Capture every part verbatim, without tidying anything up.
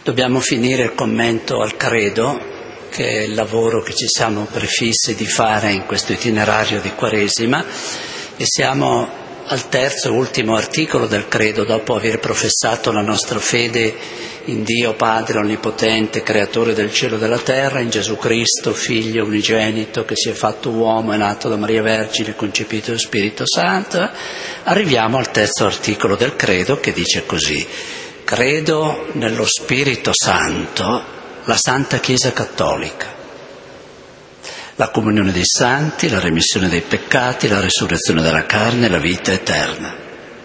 Dobbiamo finire il commento al credo, che è il lavoro che ci siamo prefissi di fare in questo itinerario di Quaresima, e siamo al terzo e ultimo articolo del credo, dopo aver professato la nostra fede in Dio Padre Onnipotente, Creatore del cielo e della terra, in Gesù Cristo, Figlio unigenito, che si è fatto uomo, è nato da Maria Vergine, concepito dallo Spirito Santo. Arriviamo al terzo articolo del credo, che dice così: credo nello Spirito Santo, la Santa Chiesa Cattolica, la comunione dei santi, la remissione dei peccati, la resurrezione della carne e la vita eterna.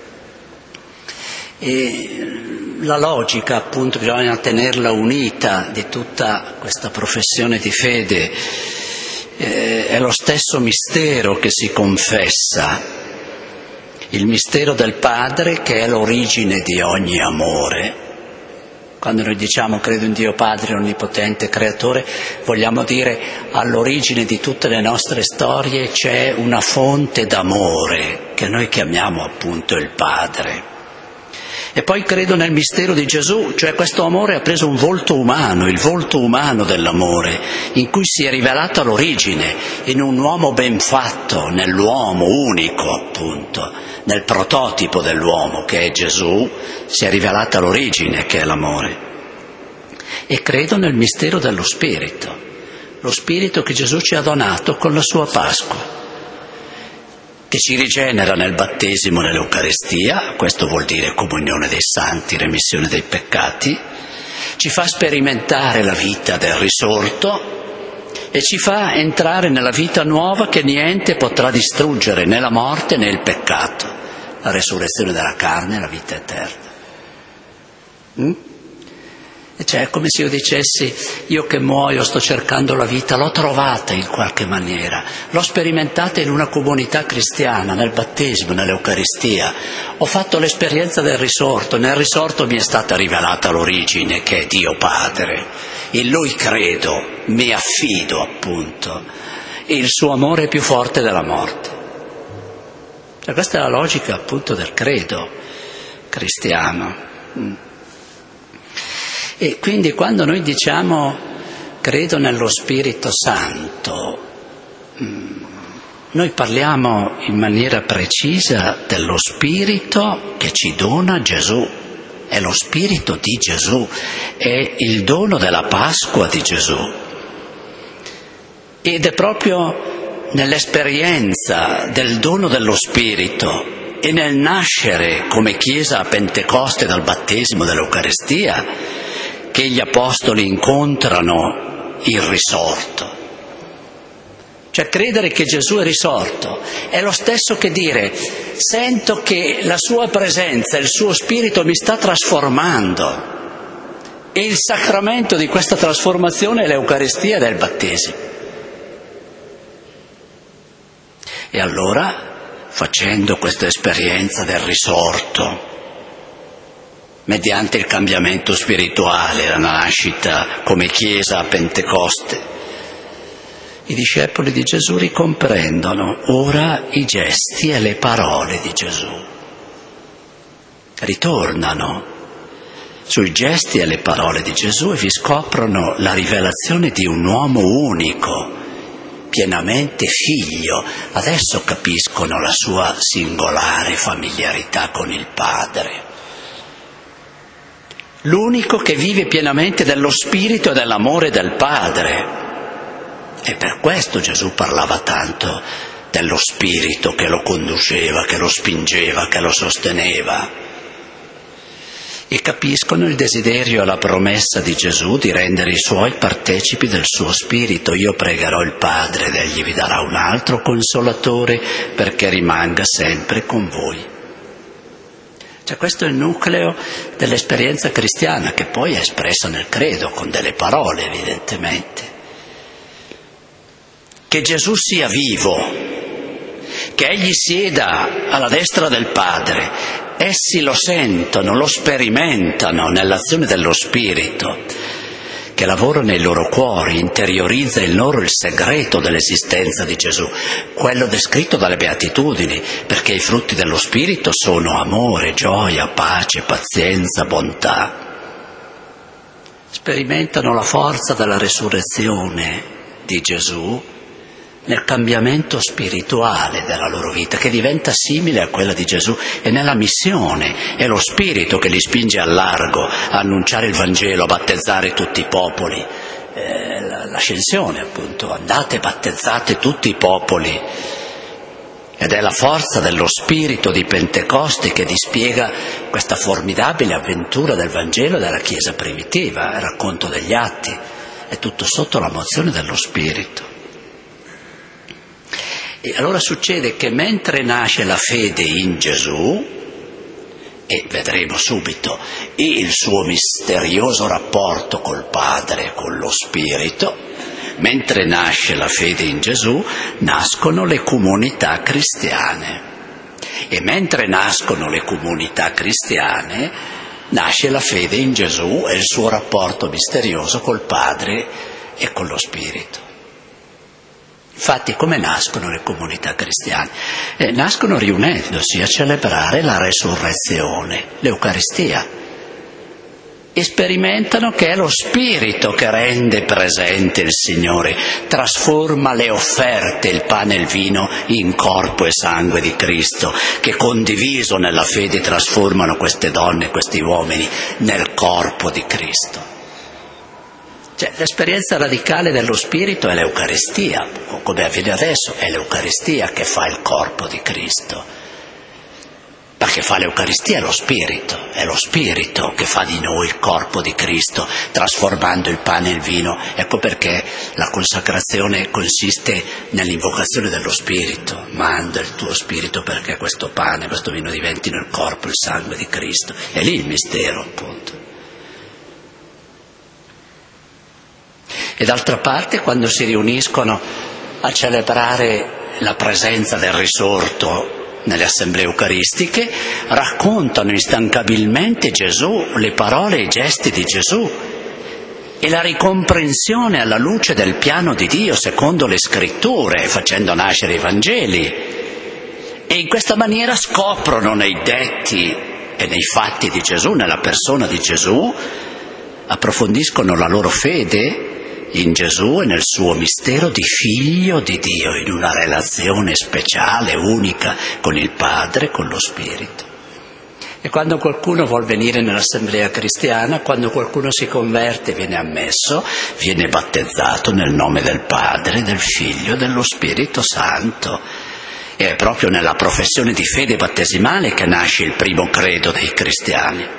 E la logica, appunto, bisogna tenerla unita, di tutta questa professione di fede, eh, è lo stesso mistero che si confessa, il mistero del Padre, che è l'origine di ogni amore. Quando noi diciamo credo in Dio Padre Onnipotente, Creatore, vogliamo dire all'origine di tutte le nostre storie c'è una fonte d'amore che noi chiamiamo appunto il Padre. E poi credo nel mistero di Gesù, cioè questo amore ha preso un volto umano, il volto umano dell'amore, in cui si è rivelato l'origine, in un uomo ben fatto, nell'uomo unico appunto, nel prototipo dell'uomo che è Gesù, si è rivelata l'origine che è l'amore. E credo nel mistero dello Spirito, lo Spirito che Gesù ci ha donato con la sua Pasqua, che ci rigenera nel battesimo, nell'Eucaristia, questo vuol dire comunione dei santi, remissione dei peccati, ci fa sperimentare la vita del risorto e ci fa entrare nella vita nuova che niente potrà distruggere, né la morte né il peccato, la resurrezione della carne e la vita eterna. Mm? E cioè è come se io dicessi: io che muoio sto cercando la vita, l'ho trovata in qualche maniera, l'ho sperimentata in una comunità cristiana, nel battesimo, nell'Eucaristia, ho fatto l'esperienza del risorto, nel risorto mi è stata rivelata l'origine che è Dio Padre, in Lui credo, mi affido appunto, e il suo amore è più forte della morte. Cioè, questa è la logica appunto del credo cristiano. Mm. E quindi quando noi diciamo credo nello Spirito Santo, noi parliamo in maniera precisa dello Spirito che ci dona Gesù, è lo Spirito di Gesù, è il dono della Pasqua di Gesù. Ed è proprio nell'esperienza del dono dello Spirito e nel nascere come Chiesa a Pentecoste dal battesimo dell'Eucaristia che gli Apostoli incontrano il risorto. Cioè credere che Gesù è risorto è lo stesso che dire: sento che la sua presenza, il suo Spirito mi sta trasformando, e il sacramento di questa trasformazione è l'Eucaristia del battesimo. E allora, facendo questa esperienza del risorto, mediante il cambiamento spirituale, la nascita come Chiesa a Pentecoste, i discepoli di Gesù ricomprendono ora i gesti e le parole di Gesù. Ritornano sui gesti e le parole di Gesù e vi scoprono la rivelazione di un uomo unico, pienamente figlio. Adesso capiscono la sua singolare familiarità con il Padre. L'unico che vive pienamente dello Spirito e dell'amore del Padre. E per questo Gesù parlava tanto dello Spirito che lo conduceva, che lo spingeva, che lo sosteneva. E capiscono il desiderio e la promessa di Gesù di rendere i suoi partecipi del suo Spirito. Io pregherò il Padre ed egli vi darà un altro Consolatore perché rimanga sempre con voi. Cioè questo è il nucleo dell'esperienza cristiana, che poi è espressa nel credo con delle parole evidentemente. Che Gesù sia vivo, che egli sieda alla destra del Padre, essi lo sentono, lo sperimentano nell'azione dello Spirito, che lavora nei loro cuori, interiorizza in loro il segreto dell'esistenza di Gesù, quello descritto dalle Beatitudini, perché i frutti dello Spirito sono amore, gioia, pace, pazienza, bontà. sperimentano la forza della resurrezione di Gesù nel cambiamento spirituale della loro vita, che diventa simile a quella di Gesù, e nella missione. È lo Spirito che li spinge al largo a annunciare il Vangelo, a battezzare tutti i popoli. Eh, l'ascensione, appunto, andate, battezzate tutti i popoli. Ed è la forza dello Spirito di Pentecoste che dispiega questa formidabile avventura del Vangelo e della Chiesa primitiva, il racconto degli Atti, è tutto sotto la mozione dello Spirito. E allora succede che mentre nasce la fede in Gesù, e vedremo subito il suo misterioso rapporto col Padre e con lo Spirito, mentre nasce la fede in Gesù, nascono le comunità cristiane. E mentre nascono le comunità cristiane, nasce la fede in Gesù e il suo rapporto misterioso col Padre e con lo Spirito. Infatti, come nascono le comunità cristiane? Eh, nascono riunendosi a celebrare la resurrezione, l'Eucaristia. E sperimentano che è lo Spirito che rende presente il Signore, trasforma le offerte, il pane e il vino, in corpo e sangue di Cristo, che condiviso nella fede trasformano queste donne e questi uomini nel corpo di Cristo. Cioè, l'esperienza radicale dello Spirito è l'Eucaristia, come avviene adesso, è l'Eucaristia che fa il corpo di Cristo. Perché fa l'Eucaristia è lo Spirito, è lo Spirito che fa di noi il corpo di Cristo, trasformando il pane e il vino. Ecco perché la consacrazione consiste nell'invocazione dello Spirito. Manda il tuo Spirito perché questo pane, questo vino diventino il corpo e il sangue di Cristo. È lì il mistero, appunto. E d'altra parte, quando si riuniscono a celebrare la presenza del risorto nelle assemblee eucaristiche, raccontano instancabilmente Gesù, le parole e i gesti di Gesù e la ricomprensione alla luce del piano di Dio secondo le scritture, facendo nascere i Vangeli. E in questa maniera scoprono nei detti e nei fatti di Gesù, nella persona di Gesù, approfondiscono la loro fede in Gesù e nel suo mistero di figlio di Dio, in una relazione speciale, unica con il Padre, con lo Spirito. E quando qualcuno vuol venire nell'assemblea cristiana, quando qualcuno si converte, viene ammesso, viene battezzato nel nome del Padre, del Figlio e dello Spirito Santo. E è proprio nella professione di fede battesimale che nasce il primo credo dei cristiani.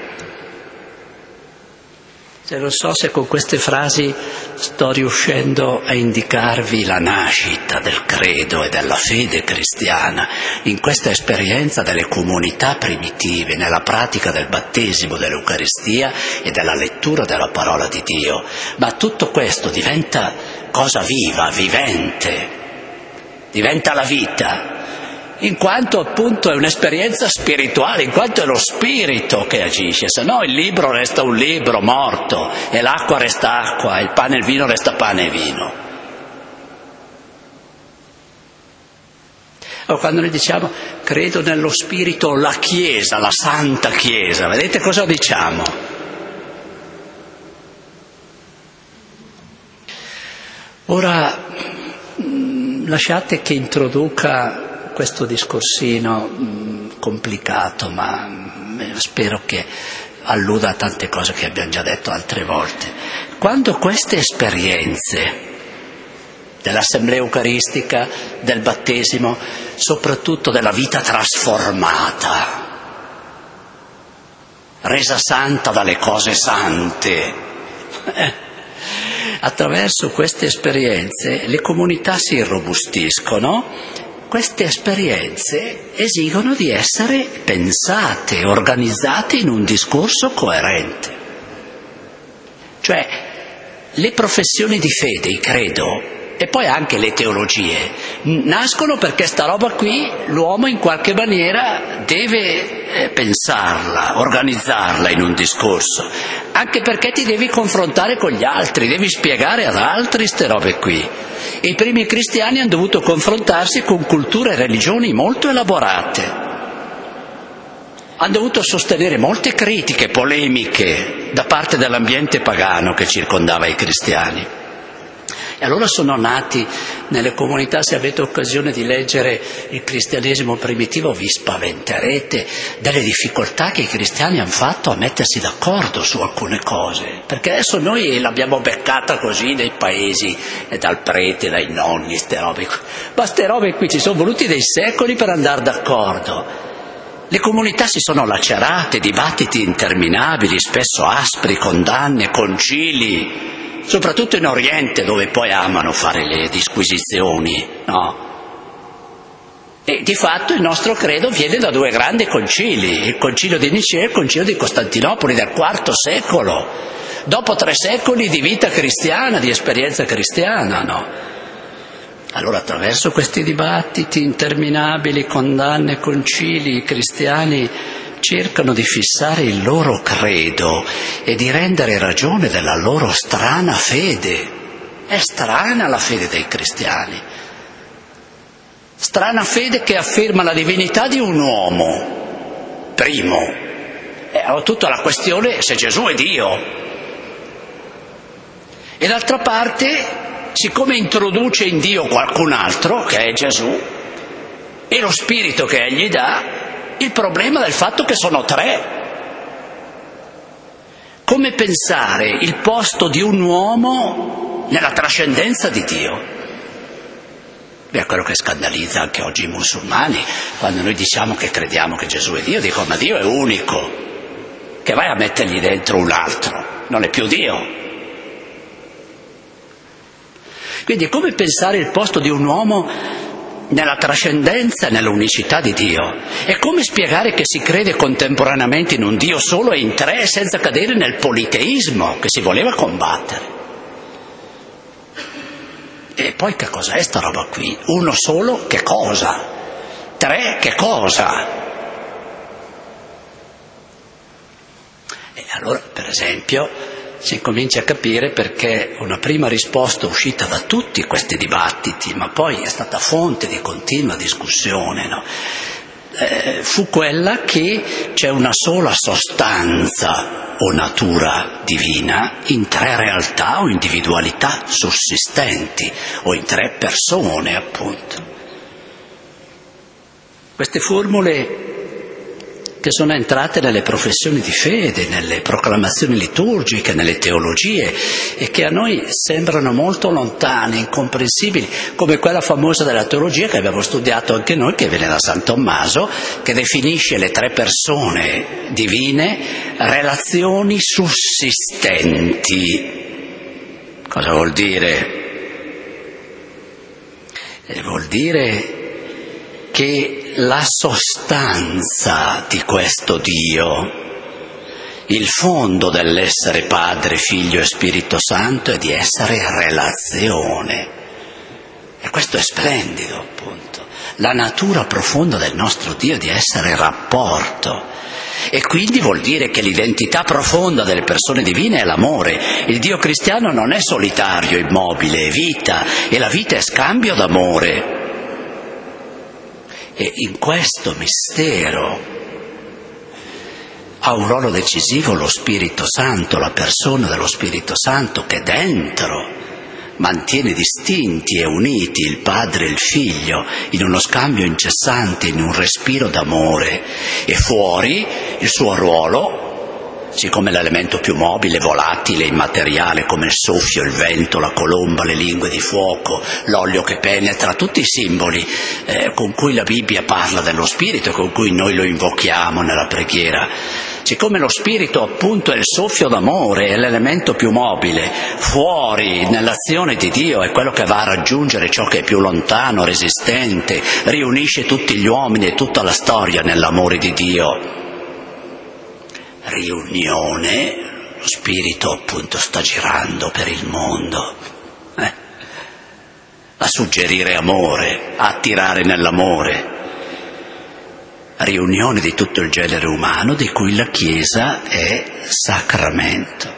Non so se con queste frasi sto riuscendo a indicarvi la nascita del credo e della fede cristiana in questa esperienza delle comunità primitive, nella pratica del battesimo, dell'Eucaristia e della lettura della parola di Dio. Ma tutto questo diventa cosa viva, vivente, diventa la vita, in quanto appunto è un'esperienza spirituale, in quanto è lo Spirito che agisce, se no il libro resta un libro morto e l'acqua resta acqua, il pane e il vino resta pane e vino. O quando noi diciamo credo nello Spirito, la Chiesa, la Santa Chiesa, vedete cosa diciamo? Ora lasciate che introduca questo discorsino mh, complicato, ma mh, spero che alluda a tante cose che abbiamo già detto altre volte. Quando queste esperienze dell'assemblea eucaristica, del battesimo, soprattutto della vita trasformata, resa santa dalle cose sante, eh, attraverso queste esperienze le comunità si irrobustiscono. Queste esperienze esigono di essere pensate, organizzate in un discorso coerente. Cioè, le professioni di fede, il credo, e poi anche le teologie, nascono perché sta roba qui l'uomo in qualche maniera deve pensarla, organizzarla in un discorso, anche perché ti devi confrontare con gli altri, devi spiegare ad altri ste robe qui. E i primi cristiani hanno dovuto confrontarsi con culture e religioni molto elaborate. Hanno dovuto sostenere molte critiche, polemiche, da parte dell'ambiente pagano che circondava i cristiani. E allora sono nati nelle comunità, se avete occasione di leggere il cristianesimo primitivo vi spaventerete delle difficoltà che i cristiani hanno fatto a mettersi d'accordo su alcune cose, perché adesso noi l'abbiamo beccata così nei paesi, dal prete, dai nonni, ste robe qui. Ma ste robe qui ci sono voluti dei secoli per andare d'accordo. Le comunità si sono lacerate, dibattiti interminabili, spesso aspri, condanne, concili, soprattutto in Oriente, dove poi amano fare le disquisizioni, no? E di fatto il nostro credo viene da due grandi concili, il concilio di Nicea e il concilio di Costantinopoli del quarto secolo, dopo tre secoli di vita cristiana, di esperienza cristiana, no? Allora attraverso questi dibattiti interminabili, condanne, concili, i cristiani cercano di fissare il loro credo e di rendere ragione della loro strana fede. È strana la fede dei cristiani. Strana fede che afferma la divinità di un uomo, primo. E ho tutta la questione se Gesù è Dio. E d'altra parte, siccome introduce in Dio qualcun altro, che è Gesù, e lo spirito che egli dà, il problema del fatto che sono tre. Come pensare il posto di un uomo nella trascendenza di Dio? Beh, è quello che scandalizza anche oggi i musulmani, quando noi diciamo che crediamo che Gesù è Dio, dicono ma Dio è unico, che vai a mettergli dentro un altro, non è più Dio. Quindi come pensare il posto di un uomo nella trascendenza e nell'unicità di Dio? E come spiegare che si crede contemporaneamente in un Dio solo e in tre senza cadere nel politeismo che si voleva combattere? E poi che cos'è sta roba qui? Uno solo che cosa? Tre che cosa? E allora, per esempio, si comincia a capire perché una prima risposta uscita da tutti questi dibattiti, ma poi è stata fonte di continua discussione, no? eh, fu quella che c'è una sola sostanza o natura divina in tre realtà o individualità sussistenti, o in tre persone, appunto. Queste formule che sono entrate nelle professioni di fede, nelle proclamazioni liturgiche, nelle teologie, e che a noi sembrano molto lontane, incomprensibili, come quella famosa della teologia che abbiamo studiato anche noi, che viene da San Tommaso, che definisce le tre persone divine relazioni sussistenti. Cosa vuol dire? E vuol dire che la sostanza di questo Dio, il fondo dell'essere Padre, Figlio e Spirito Santo è di essere relazione. E questo è splendido, appunto. La natura profonda del nostro Dio è di essere rapporto. E quindi vuol dire che l'identità profonda delle persone divine è l'amore. Il Dio cristiano non è solitario, immobile, è vita, e la vita è scambio d'amore. E in questo mistero ha un ruolo decisivo lo Spirito Santo, la persona dello Spirito Santo, che dentro mantiene distinti e uniti il Padre e il Figlio in uno scambio incessante, in un respiro d'amore, e fuori il suo ruolo, siccome l'elemento più mobile, volatile, immateriale, come il soffio, il vento, la colomba, le lingue di fuoco, l'olio che penetra, tutti i simboli eh, con cui la Bibbia parla dello Spirito, con cui noi lo invochiamo nella preghiera. Siccome lo Spirito appunto è il soffio d'amore, è l'elemento più mobile, fuori nell'azione di Dio è quello che va a raggiungere ciò che è più lontano, resistente, riunisce tutti gli uomini e tutta la storia nell'amore di Dio. Riunione, lo Spirito appunto sta girando per il mondo, eh? a suggerire amore, a attirare nell'amore. Riunione di tutto il genere umano di cui la Chiesa è sacramento.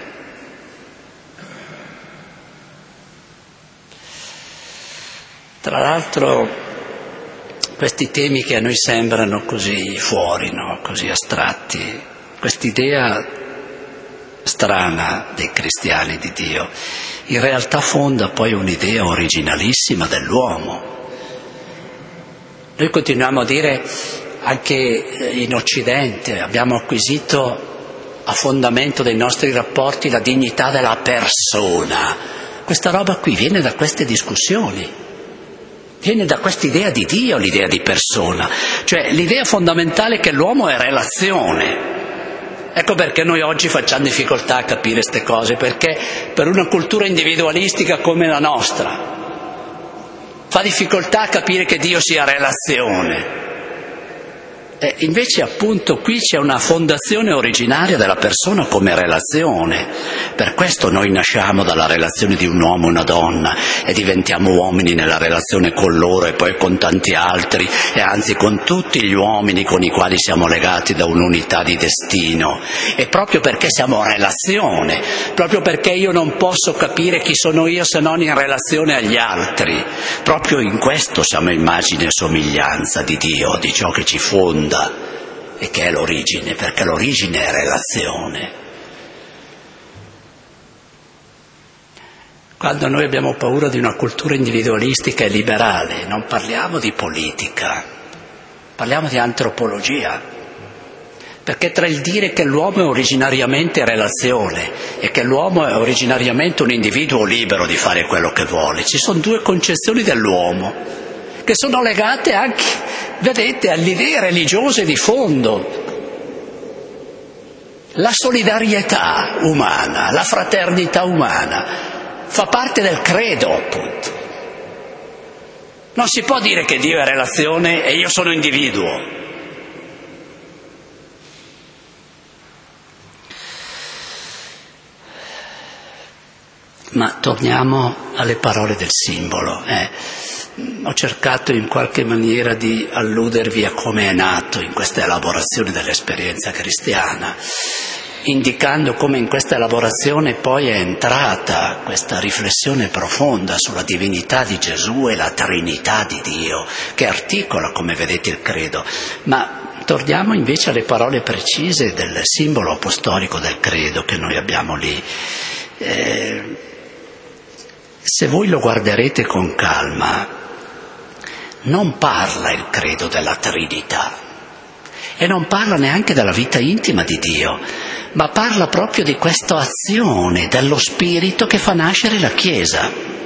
Tra l'altro questi temi che a noi sembrano così fuori, no? Così astratti, quest'idea strana dei cristiani di Dio, in realtà fonda poi un'idea originalissima dell'uomo. Noi continuiamo a dire, anche in Occidente, abbiamo acquisito a fondamento dei nostri rapporti la dignità della persona. Questa roba qui viene da queste discussioni, viene da quest'idea di Dio, l'idea di persona, cioè l'idea fondamentale che l'uomo è relazione. Ecco perché noi oggi facciamo difficoltà a capire queste cose, perché per una cultura individualistica come la nostra fa difficoltà a capire che Dio sia relazione. E invece appunto qui c'è una fondazione originaria della persona come relazione. Per questo noi nasciamo dalla relazione di un uomo e una donna e diventiamo uomini nella relazione con loro e poi con tanti altri, e anzi con tutti gli uomini con i quali siamo legati da un'unità di destino. E proprio perché siamo relazione, proprio perché io non posso capire chi sono io se non in relazione agli altri, proprio in questo siamo immagine e somiglianza di Dio, di ciò che ci fonda e che è l'origine, perché l'origine è relazione. Quando noi abbiamo paura di una cultura individualistica e liberale, non parliamo di politica, parliamo di antropologia, perché tra il dire che l'uomo è originariamente relazione e che l'uomo è originariamente un individuo libero di fare quello che vuole, ci sono due concezioni dell'uomo che sono legate anche, vedete, alle idee religiose di fondo. La solidarietà umana, la fraternità umana fa parte del credo, appunto. Non si può dire che Dio è relazione e io sono individuo. Ma torniamo alle parole del simbolo. Eh. Ho cercato in qualche maniera di alludervi a come è nato in questa elaborazione dell'esperienza cristiana, indicando come in questa elaborazione poi è entrata questa riflessione profonda sulla divinità di Gesù e la Trinità di Dio, che articola, come vedete, il credo. Ma torniamo invece alle parole precise del simbolo apostolico del credo che noi abbiamo lì. Eh, se voi lo guarderete con calma, non parla il credo della Trinità e non parla neanche della vita intima di Dio, ma parla proprio di questa azione dello Spirito che fa nascere la Chiesa.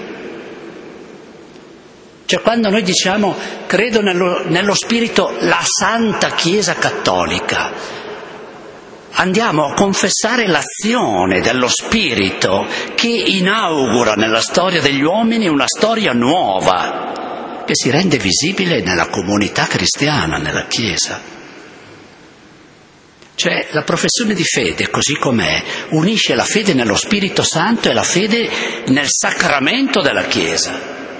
Cioè quando noi diciamo credo nello, nello Spirito, la Santa Chiesa Cattolica, andiamo a confessare l'azione dello Spirito che inaugura nella storia degli uomini una storia nuova, che si rende visibile nella comunità cristiana, nella Chiesa. Cioè la professione di fede, così com'è, unisce la fede nello Spirito Santo e la fede nel sacramento della Chiesa.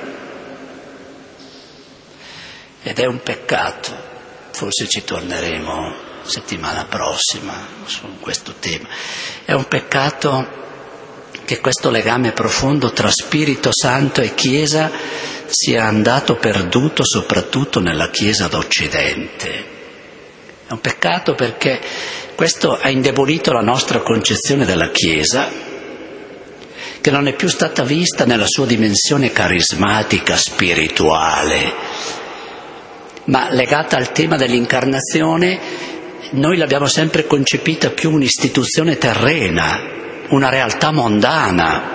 Ed è un peccato, forse ci torneremo settimana prossima su questo tema, è un peccato che questo legame profondo tra Spirito Santo e Chiesa sia andato perduto soprattutto nella Chiesa d'Occidente. È un peccato perché questo ha indebolito la nostra concezione della Chiesa, che non è più stata vista nella sua dimensione carismatica, spirituale, ma legata al tema dell'incarnazione. Noi l'abbiamo sempre concepita più un'istituzione terrena, una realtà mondana,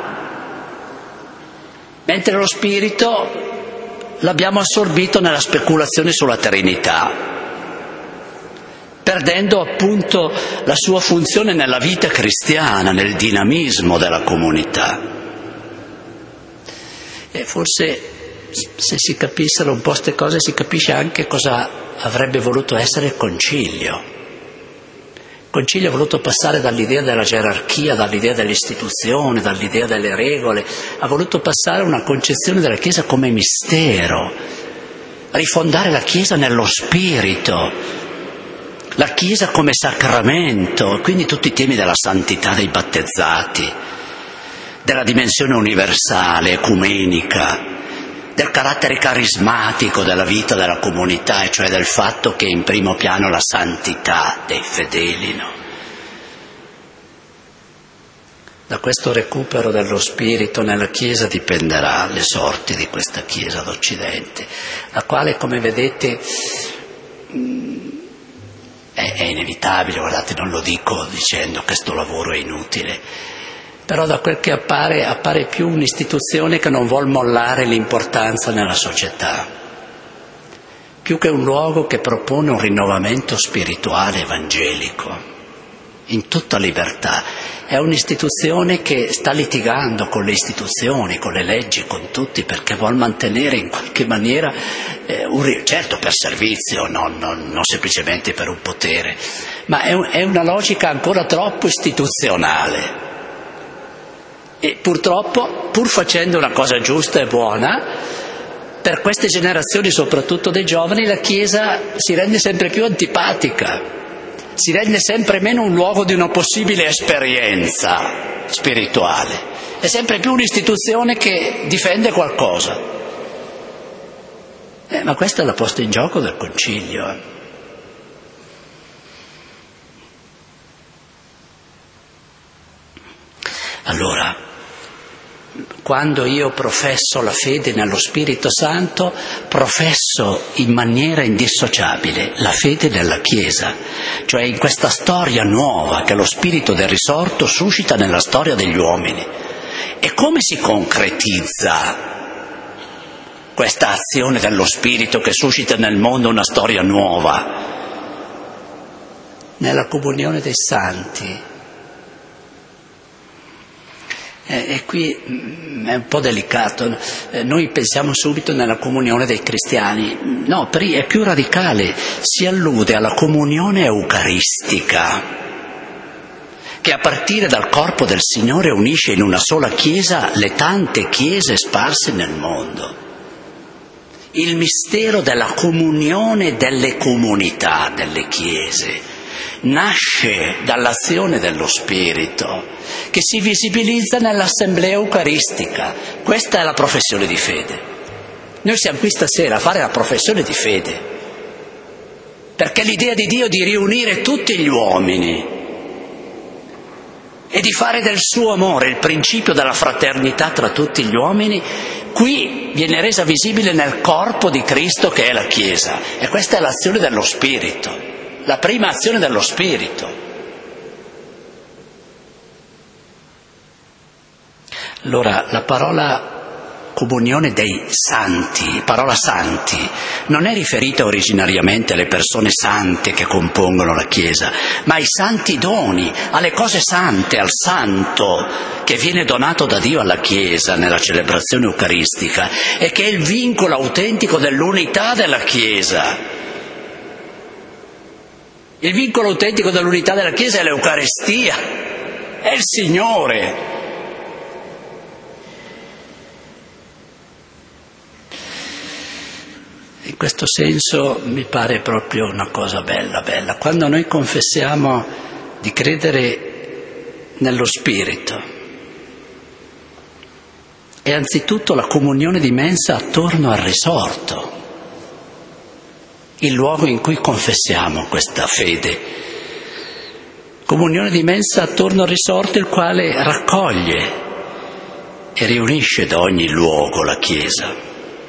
mentre lo Spirito l'abbiamo assorbito nella speculazione sulla Trinità, perdendo appunto la sua funzione nella vita cristiana, nel dinamismo della comunità. E forse se si capissero un po' queste cose si capisce anche cosa avrebbe voluto essere il Concilio. Il Concilio ha voluto passare dall'idea della gerarchia, dall'idea dell'istituzione, dall'idea delle regole, ha voluto passare a una concezione della Chiesa come mistero, rifondare la Chiesa nello Spirito, la Chiesa come sacramento, quindi tutti i temi della santità dei battezzati, della dimensione universale, ecumenica, del carattere carismatico della vita della comunità, e cioè del fatto che è in primo piano la santità dei fedeli, no? Da questo recupero dello spirito nella Chiesa dipenderà le sorti di questa Chiesa d'Occidente, la quale, come vedete, è, è inevitabile, guardate, non lo dico dicendo che questo lavoro è inutile, però da quel che appare, appare più un'istituzione che non vuol mollare l'importanza nella società, più che un luogo che propone un rinnovamento spirituale evangelico, in tutta libertà. È un'istituzione che sta litigando con le istituzioni, con le leggi, con tutti, perché vuol mantenere in qualche maniera, eh, un, certo per servizio, non, non, non semplicemente per un potere, ma è, un, è una logica ancora troppo istituzionale. E purtroppo, pur facendo una cosa giusta e buona, per queste generazioni, soprattutto dei giovani, la Chiesa si rende sempre più antipatica. Si rende sempre meno un luogo di una possibile esperienza spirituale, è sempre più un'istituzione che difende qualcosa. Eh, ma questa è la posta in gioco del Concilio. Eh. Allora, quando io professo la fede nello Spirito Santo, professo in maniera indissociabile la fede nella Chiesa, cioè in questa storia nuova che lo Spirito del risorto suscita nella storia degli uomini. E come si concretizza questa azione dello Spirito che suscita nel mondo una storia nuova? Nella comunione dei santi. E qui è un po' delicato, noi pensiamo subito nella comunione dei cristiani, no, è più radicale, si allude alla comunione eucaristica, che a partire dal corpo del Signore unisce in una sola Chiesa le tante chiese sparse nel mondo. Il mistero della comunione delle comunità, delle chiese, nasce dall'azione dello Spirito, che si visibilizza nell'assemblea eucaristica. Questa è la professione di fede. Noi siamo qui stasera a fare la professione di fede, perché l'idea di Dio di riunire tutti gli uomini e di fare del suo amore il principio della fraternità tra tutti gli uomini, qui viene resa visibile nel corpo di Cristo che è la Chiesa. E questa è l'azione dello Spirito, la prima azione dello Spirito. Allora, la parola comunione dei santi, parola santi, non è riferita originariamente alle persone sante che compongono la Chiesa, ma ai santi doni, alle cose sante, al santo che viene donato da Dio alla Chiesa nella celebrazione eucaristica e che è il vincolo autentico dell'unità della Chiesa. Il vincolo autentico dell'unità della Chiesa è l'Eucaristia, è il Signore. In questo senso mi pare proprio una cosa bella, bella. Quando noi confessiamo di credere nello Spirito, è anzitutto la comunione di mensa attorno al risorto, il luogo in cui confessiamo questa fede. Comunione di mensa attorno al risorto, il quale raccoglie e riunisce da ogni luogo la Chiesa.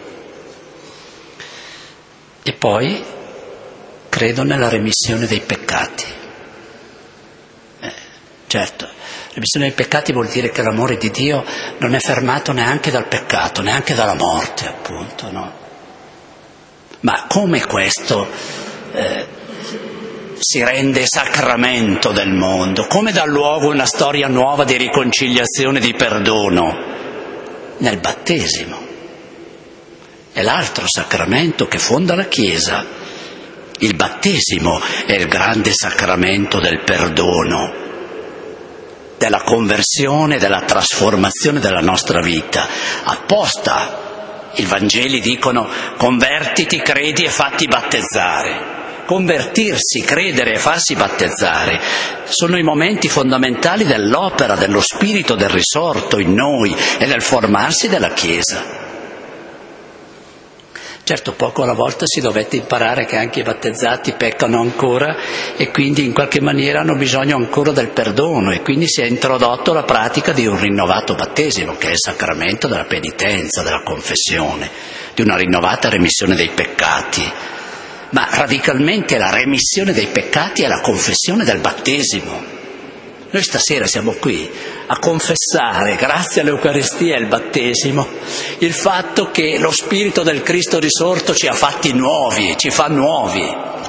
E poi credo nella remissione dei peccati. Eh, certo, remissione dei peccati vuol dire che l'amore di Dio non è fermato neanche dal peccato, neanche dalla morte, appunto, no? Ma come questo eh, si rende sacramento del mondo? Come dà luogo una storia nuova di riconciliazione, di perdono? Nel battesimo. È l'altro sacramento che fonda la Chiesa. Il battesimo è il grande sacramento del perdono, della conversione, della trasformazione della nostra vita. Apposta i Vangeli dicono: convertiti, credi e fatti battezzare. Convertirsi, credere e farsi battezzare sono i momenti fondamentali dell'opera dello Spirito del risorto in noi e del formarsi della Chiesa. Certo, poco alla volta si dovette imparare che anche i battezzati peccano ancora e quindi in qualche maniera hanno bisogno ancora del perdono, e quindi si è introdotto la pratica di un rinnovato battesimo, che è il sacramento della penitenza, della confessione, di una rinnovata remissione dei peccati. Ma radicalmente la remissione dei peccati è la confessione del battesimo. Noi stasera siamo qui a confessare, grazie all'Eucaristia e al battesimo, il fatto che lo Spirito del Cristo risorto ci ha fatti nuovi, ci fa nuovi.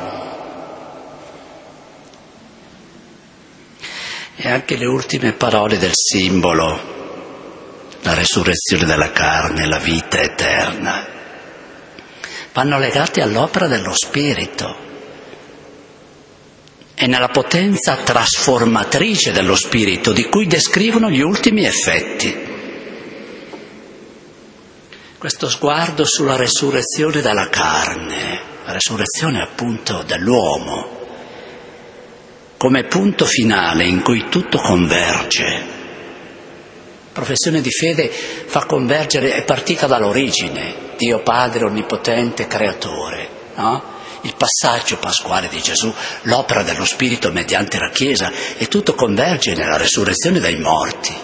E anche le ultime parole del simbolo, la resurrezione della carne, la vita eterna, vanno legate all'opera dello Spirito e nella potenza trasformatrice dello Spirito, di cui descrivono gli ultimi effetti. Questo sguardo sulla resurrezione della carne, la resurrezione appunto dell'uomo, come punto finale in cui tutto converge. La professione di fede fa convergere, è partita dall'origine, Dio Padre Onnipotente, Creatore, no? Il passaggio pasquale di Gesù, l'opera dello Spirito mediante la Chiesa, e tutto converge nella resurrezione dai morti.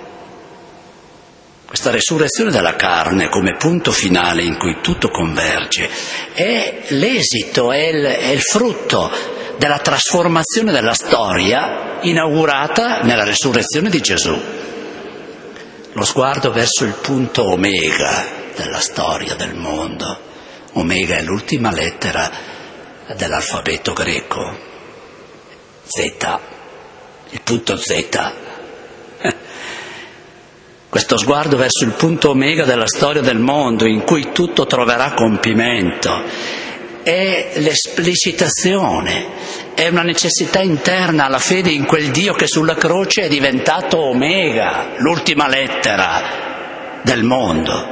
Questa resurrezione della carne come punto finale in cui tutto converge è l'esito, è il, è il frutto della trasformazione della storia inaugurata nella resurrezione di Gesù. Lo sguardo verso il punto omega della storia del mondo. Omega è l'ultima lettera dell'alfabeto greco, Z, il punto Z. Questo sguardo verso il punto omega della storia del mondo, in cui tutto troverà compimento, è l'esplicitazione, è una necessità interna alla fede in quel Dio che sulla croce è diventato omega, l'ultima lettera del mondo.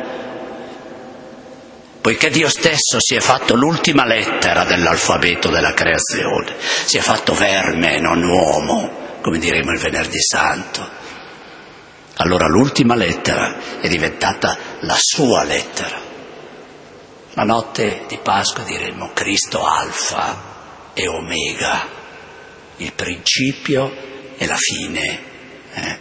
Poiché Dio stesso si è fatto l'ultima lettera dell'alfabeto della creazione, si è fatto verme, non uomo, come diremo il Venerdì Santo. Allora l'ultima lettera è diventata la sua lettera. La notte di Pasqua diremmo Cristo Alfa e Omega, il principio e la fine. Eh?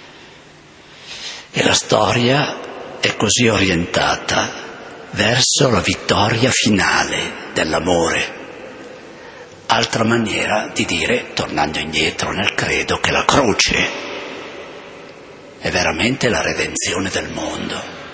E la storia è così orientata verso la vittoria finale dell'amore. Altra maniera di dire, tornando indietro nel credo, che la croce è veramente la redenzione del mondo.